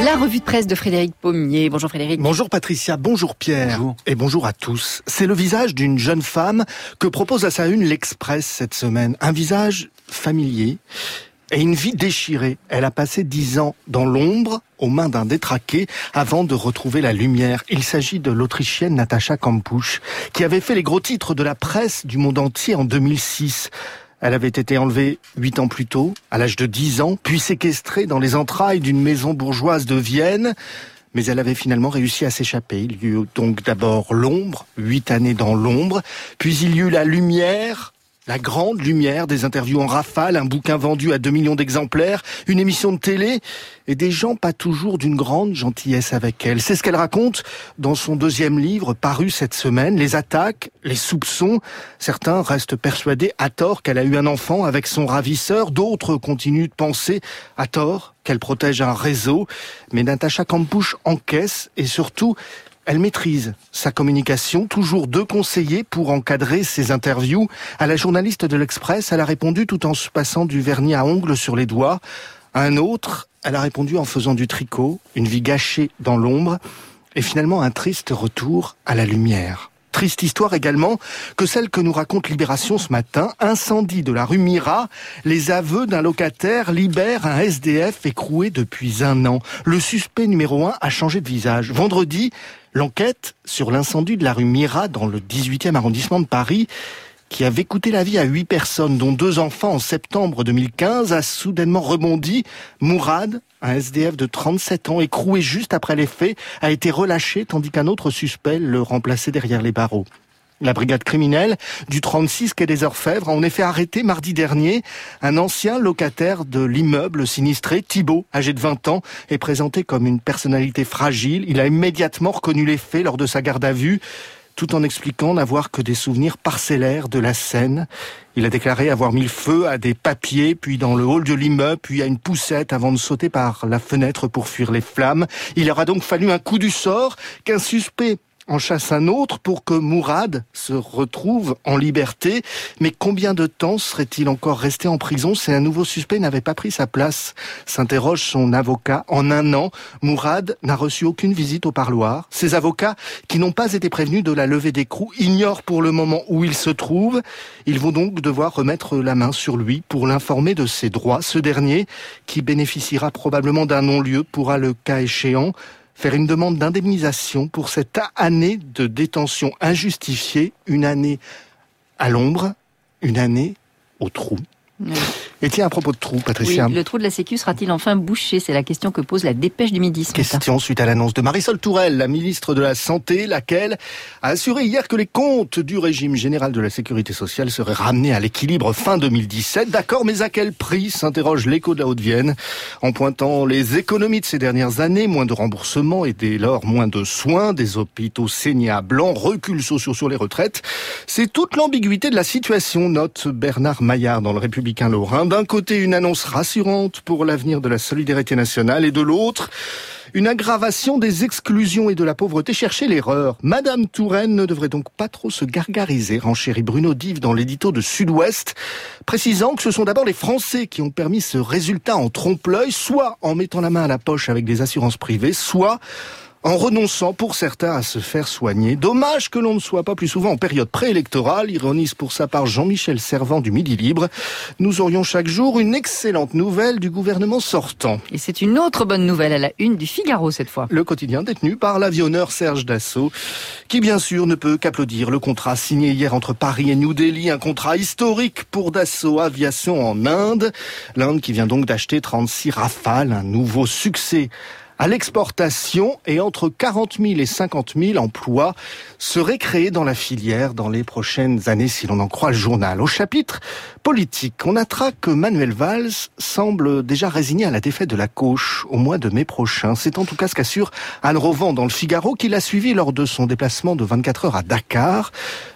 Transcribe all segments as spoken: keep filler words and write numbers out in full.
La revue de presse de Frédéric Pommier. Bonjour Frédéric. Bonjour Patricia, bonjour Pierre. Bonjour. Et bonjour à tous. C'est le visage d'une jeune femme que propose à sa une l'Express cette semaine. Un visage familier et une vie déchirée. Elle a passé dix ans dans l'ombre, aux mains d'un détraqué, avant de retrouver la lumière. Il s'agit de l'Autrichienne Natascha Kampusch, qui avait fait les gros titres de la presse du monde entier en deux mille six. Elle avait été enlevée huit ans plus tôt, à l'âge de dix ans, puis séquestrée dans les entrailles d'une maison bourgeoise de Vienne. Mais elle avait finalement réussi à s'échapper. Il y eut donc d'abord l'ombre, huit années dans l'ombre, puis il y eut la lumière, la grande lumière, des interviews en rafale, un bouquin vendu à deux millions d'exemplaires, une émission de télé, et des gens pas toujours d'une grande gentillesse avec elle. C'est ce qu'elle raconte dans son deuxième livre, paru cette semaine, Les attaques, les soupçons. Certains restent persuadés, à tort, qu'elle a eu un enfant avec son ravisseur. D'autres continuent de penser, à tort, qu'elle protège un réseau. Mais Natascha Kampusch encaisse, et surtout, elle maîtrise sa communication, toujours deux conseillers pour encadrer ses interviews. À la journaliste de l'Express, elle a répondu tout en se passant du vernis à ongles sur les doigts. À un autre, elle a répondu en faisant du tricot, une vie gâchée dans l'ombre, et finalement un triste retour à la lumière. Triste histoire également que celle que nous raconte Libération ce matin. Incendie de la rue Mira. Les aveux d'un locataire libèrent un S D F écroué depuis un an. Le suspect numéro un a changé de visage. Vendredi, l'enquête sur l'incendie de la rue Mira dans le dix-huitième arrondissement de Paris, qui avait coûté la vie à huit personnes, dont deux enfants en septembre deux mille quinze, a soudainement rebondi. Mourad, un S D F de trente-sept ans, écroué juste après les faits, a été relâché, tandis qu'un autre suspect le remplaçait derrière les barreaux. La brigade criminelle du trente-six quai des Orfèvres a en effet arrêté mardi dernier un ancien locataire de l'immeuble sinistré. Thibault, âgé de vingt ans, est présenté comme une personnalité fragile. Il a immédiatement reconnu les faits lors de sa garde à vue, tout en expliquant n'avoir que des souvenirs parcellaires de la scène. Il a déclaré avoir mis le feu à des papiers, puis dans le hall de l'immeuble, puis à une poussette avant de sauter par la fenêtre pour fuir les flammes. Il aura donc fallu un coup du sort qu'un suspect en chasse un autre pour que Mourad se retrouve en liberté. Mais combien de temps serait-il encore resté en prison si un nouveau suspect n'avait pas pris sa place? S'interroge son avocat. En un an, Mourad n'a reçu aucune visite au parloir. Ses avocats, qui n'ont pas été prévenus de la levée d'écrou, ignorent pour le moment où il se trouve. Ils vont donc devoir remettre la main sur lui pour l'informer de ses droits. Ce dernier, qui bénéficiera probablement d'un non-lieu, pourra, le cas échéant, faire une demande d'indemnisation pour cette année de détention injustifiée, une année à l'ombre, une année au trou. Oui. Et tiens, à propos de trou, Patricia. Oui, le trou de la Sécu sera-t-il enfin bouché? C'est la question que pose la Dépêche du Midi ce Question matin. Suite à l'annonce de Marisol Touraine, la ministre de la Santé, laquelle a assuré hier que les comptes du régime général de la Sécurité sociale seraient ramenés à l'équilibre fin deux mille dix-sept. D'accord, mais à quel prix, s'interroge l'Écho de la Haute-Vienne, en pointant les économies de ces dernières années, moins de remboursements et dès lors moins de soins, des hôpitaux saignés à blanc, reculs sociaux sur les retraites. C'est toute l'ambiguïté de la situation, note Bernard Maillard dans le Républicain Lorrain. D'un côté, une annonce rassurante pour l'avenir de la solidarité nationale et de l'autre, une aggravation des exclusions et de la pauvreté. Cherchez l'erreur. Madame Touraine ne devrait donc pas trop se gargariser, renchérit Bruno Dive dans l'édito de Sud-Ouest, précisant que ce sont d'abord les Français qui ont permis ce résultat en trompe-l'œil, soit en mettant la main à la poche avec des assurances privées, soit en renonçant pour certains à se faire soigner. Dommage que l'on ne soit pas plus souvent en période préélectorale, ironise pour sa part Jean-Michel Servan du Midi Libre. Nous aurions chaque jour une excellente nouvelle du gouvernement sortant. Et c'est une autre bonne nouvelle à la une du Figaro cette fois. Le quotidien détenu par l'avionneur Serge Dassault, qui bien sûr ne peut qu'applaudir le contrat signé hier entre Paris et New Delhi, un contrat historique pour Dassault Aviation en Inde. L'Inde qui vient donc d'acheter trente-six Rafales, un nouveau succès à l'exportation, et entre quarante mille et cinquante mille emplois seraient créés dans la filière dans les prochaines années, si l'on en croit le journal. Au chapitre politique, on notera que Manuel Valls semble déjà résigné à la défaite de la gauche au mois de mai prochain. C'est en tout cas ce qu'assure Anne Rovan dans le Figaro, qui l'a suivi lors de son déplacement de vingt-quatre heures à Dakar.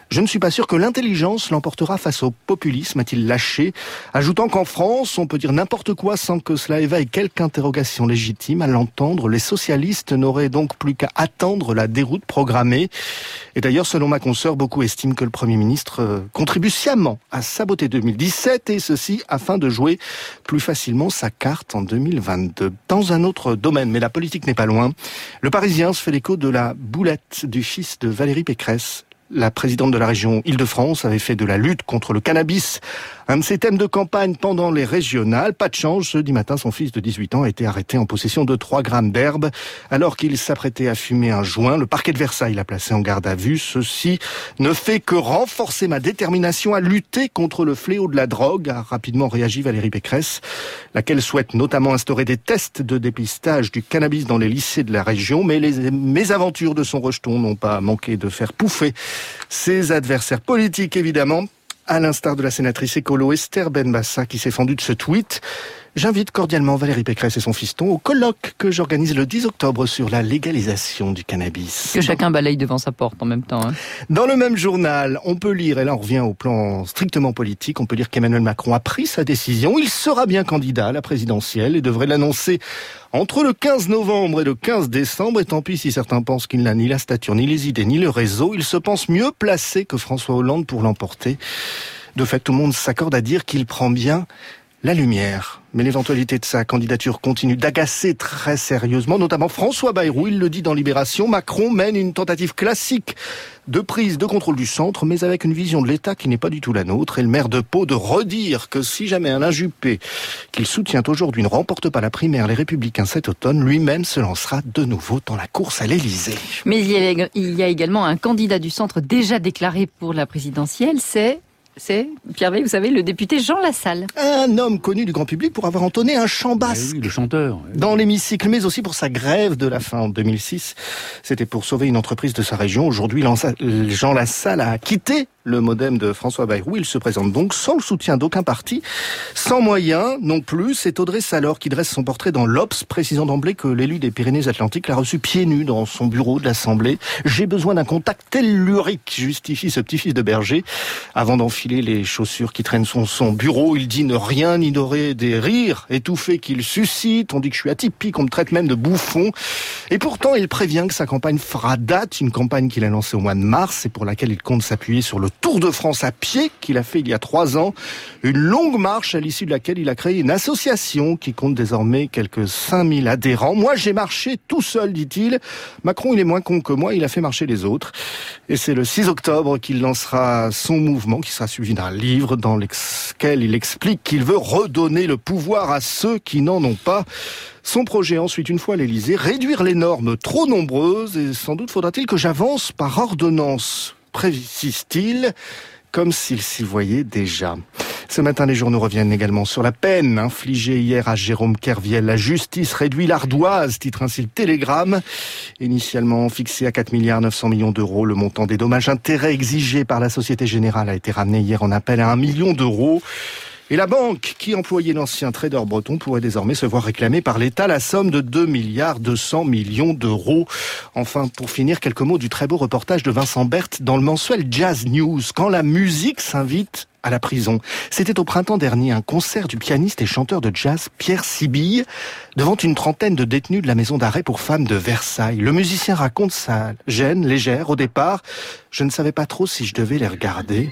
Je ne suis pas sûr que l'intelligence l'emportera face au populisme, a-t-il lâché, ajoutant qu'en France, on peut dire n'importe quoi sans que cela éveille quelque interrogation légitime. À l'entendre, les socialistes n'auraient donc plus qu'à attendre la déroute programmée. Et d'ailleurs, selon ma consoeur, beaucoup estiment que le Premier ministre contribue sciemment à saboter deux mille dix-sept, et ceci afin de jouer plus facilement sa carte en deux mille vingt-deux. Dans un autre domaine, mais la politique n'est pas loin, le Parisien se fait l'écho de la boulette du fils de Valérie Pécresse. La présidente de la région Île-de-France avait fait de la lutte contre le cannabis un de ses thèmes de campagne pendant les régionales. Pas de change, jeudi matin, son fils de dix-huit ans a été arrêté en possession de trois grammes d'herbe alors qu'il s'apprêtait à fumer un joint. Le parquet de Versailles l'a placé en garde à vue. Ceci ne fait que renforcer ma détermination à lutter contre le fléau de la drogue, a rapidement réagi Valérie Pécresse, laquelle souhaite notamment instaurer des tests de dépistage du cannabis dans les lycées de la région. Mais les mésaventures de son rejeton n'ont pas manqué de faire pouffer ses adversaires politiques, évidemment, à l'instar de la sénatrice écolo Esther Benbassa qui s'est fendue de ce tweet. J'invite cordialement Valérie Pécresse et son fiston au colloque que j'organise le dix octobre sur la légalisation du cannabis. Que chacun balaye devant sa porte en même temps. Hein. Dans le même journal, on peut lire, et là on revient au plan strictement politique, on peut lire qu'Emmanuel Macron a pris sa décision. Il sera bien candidat à la présidentielle et devrait l'annoncer entre le quinze novembre et le quinze décembre. Et tant pis si certains pensent qu'il n'a ni la stature, ni les idées, ni le réseau. Il se pense mieux placé que François Hollande pour l'emporter. De fait, tout le monde s'accorde à dire qu'il prend bien la lumière. Mais l'éventualité de sa candidature continue d'agacer très sérieusement, notamment François Bayrou. Il le dit dans Libération, Macron mène une tentative classique de prise de contrôle du centre, mais avec une vision de l'État qui n'est pas du tout la nôtre. Et le maire de Pau de redire que si jamais Alain Juppé, qu'il soutient aujourd'hui, ne remporte pas la primaire Les Républicains cet automne, lui-même se lancera de nouveau dans la course à l'Élysée. Mais il y a, il y a également un candidat du centre déjà déclaré pour la présidentielle, c'est... C'est, Pierre Veil, vous savez, le député Jean Lassalle. Un homme connu du grand public pour avoir entonné un chant basque. Oui, le chanteur. Oui. Dans l'hémicycle, mais aussi pour sa grève de la faim en deux mille six. C'était pour sauver une entreprise de sa région. Aujourd'hui, Jean Lassalle a quitté le modem de François Bayrou. Il se présente donc sans le soutien d'aucun parti, sans moyens non plus. C'est Audrey Salor qui dresse son portrait dans l'Obs, précisant d'emblée que l'élu des Pyrénées-Atlantiques l'a reçu pieds nus dans son bureau de l'Assemblée. J'ai besoin d'un contact tellurique, justifie ce petit-fils de berger. Avant d'enfiler les chaussures qui traînent son, son bureau, il dit ne rien ignorer des rires étouffés qu'il suscite. On dit que je suis atypique, on me traite même de bouffon. Et pourtant, il prévient que sa campagne fera date, une campagne qu'il a lancée au mois de mars et pour laquelle il compte s'appuyer sur le Tour de France à pied qu'il a fait il y a trois ans. Une longue marche à l'issue de laquelle il a créé une association qui compte désormais quelques cinq mille adhérents. Moi, j'ai marché tout seul, dit-il. Macron, il est moins con que moi, il a fait marcher les autres. Et c'est le six octobre qu'il lancera son mouvement qui sera suivi d'un livre dans lequel il explique qu'il veut redonner le pouvoir à ceux qui n'en ont pas. Son projet ensuite, une fois à l'Élysée, réduire les normes trop nombreuses et sans doute faudra-t-il que j'avance par ordonnance, précise-t-il, comme s'il s'y voyait déjà. Ce matin, les journaux reviennent également sur la peine infligée hier à Jérôme Kerviel. La justice réduit l'ardoise, titre ainsi le Télégramme. Initialement fixé à quatre milliards neuf cents millions d'euros, le montant des dommages-intérêts exigés par la Société Générale a été ramené hier en appel à un million d'euros. Et la banque qui employait l'ancien trader breton pourrait désormais se voir réclamer par l'État la somme de deux milliards deux cents millions d'euros. Enfin, pour finir, quelques mots du très beau reportage de Vincent Berthe dans le mensuel Jazz News, quand la musique s'invite à la prison. C'était au printemps dernier un concert du pianiste et chanteur de jazz Pierre Sibille devant une trentaine de détenus de la maison d'arrêt pour femmes de Versailles. Le musicien raconte sa gêne légère au départ. Je ne savais pas trop si je devais les regarder.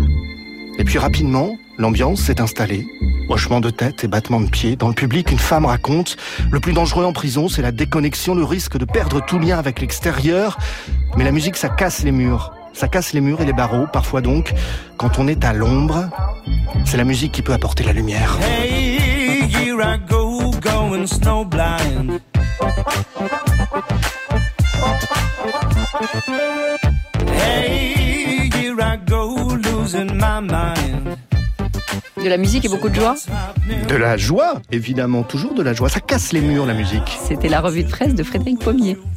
Et puis rapidement, l'ambiance s'est installée. Hochement de tête et battements de pieds. Dans le public, une femme raconte « Le plus dangereux en prison, c'est la déconnexion, le risque de perdre tout lien avec l'extérieur. Mais la musique, ça casse les murs. Ça casse les murs et les barreaux. Parfois donc, quand on est à l'ombre, c'est la musique qui peut apporter la lumière. » Hey, here I go, going snowblind. Hey, here I go, losing my mind. De la musique et beaucoup de joie. De la joie, évidemment, toujours de la joie. Ça casse les murs, la musique. C'était la revue de presse de Frédéric Pommier.